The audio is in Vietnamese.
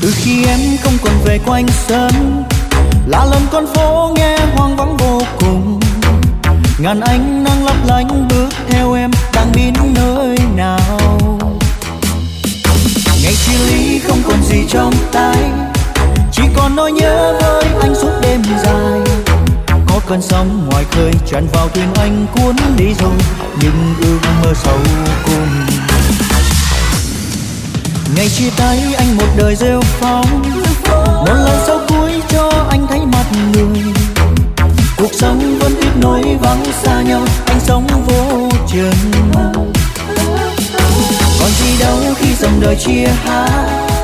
từ khi em không còn về quanh sân, lạ lần con phố nghe hoang vắng vô cùng. Ngàn ánh nắng lấp lánh bước theo em đang đi nơi nào. Ngày chia ly không còn gì trong tay, chỉ còn nỗi nhớ với anh suốt đêm dài. Có cơn sóng ngoài khơi tràn vào thuyền anh cuốn đi rồi, nhưng ước mơ sâu cùng. Ngày chia tay anh một đời rêu phong, một lần sau cuối cho anh thấy mặt người. Cuộc sống vẫn tiếp nối vắng xa nhau, anh sống vô chừng. Còn gì đâu khi dòng đời chia hai,